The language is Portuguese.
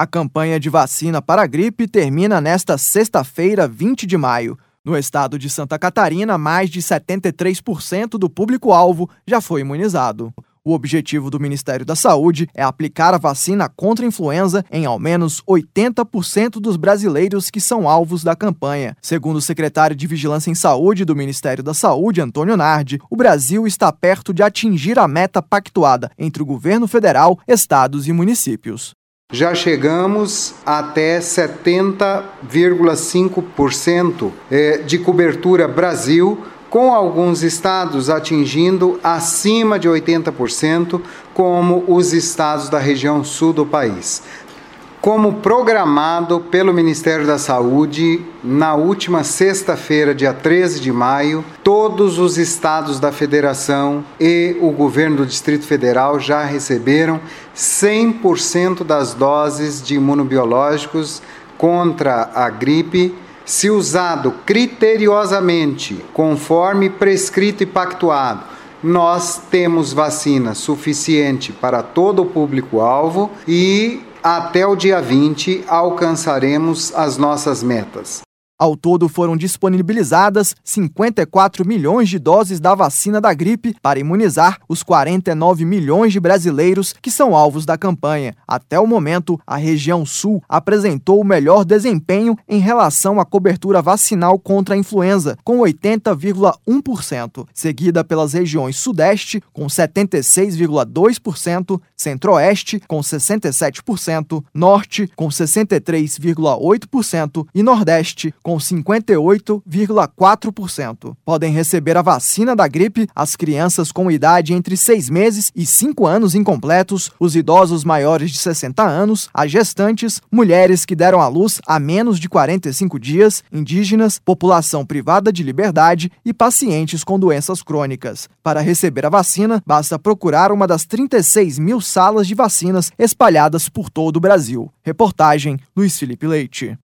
A campanha de vacina para a gripe termina nesta sexta-feira, 20 de maio. No estado de Santa Catarina, mais de 73% do público-alvo já foi imunizado. O objetivo do Ministério da Saúde é aplicar a vacina contra a influenza em ao menos 80% dos brasileiros que são alvos da campanha. Segundo o secretário de Vigilância em Saúde do Ministério da Saúde, Antônio Nardi, o Brasil está perto de atingir a meta pactuada entre o governo federal, estados e municípios. Já chegamos até 70,5% de cobertura Brasil, com alguns estados atingindo acima de 80%, como os estados da região sul do país. Como programado pelo Ministério da Saúde, na última sexta-feira, dia 13 de maio, todos os estados da Federação e o governo do Distrito Federal já receberam 100% das doses de imunobiológicos contra a gripe, se usado criteriosamente, conforme prescrito e pactuado. Nós temos vacina suficiente para todo o público-alvo e até o dia 20 alcançaremos as nossas metas. Ao todo, foram disponibilizadas 54 milhões de doses da vacina da gripe para imunizar os 49 milhões de brasileiros que são alvos da campanha. Até o momento, a região sul apresentou o melhor desempenho em relação à cobertura vacinal contra a influenza, com 80,1%, seguida pelas regiões sudeste, com 76,2%, centro-oeste, com 67%, norte, com 63,8% e nordeste, com 58,4%. Podem receber a vacina da gripe as crianças com idade entre 6 meses e 5 anos incompletos, os idosos maiores de 60 anos, as gestantes, mulheres que deram à luz há menos de 45 dias, indígenas, população privada de liberdade e pacientes com doenças crônicas. Para receber a vacina, basta procurar uma das 36 mil salas de vacinas espalhadas por todo o Brasil. Reportagem Luiz Felipe Leite.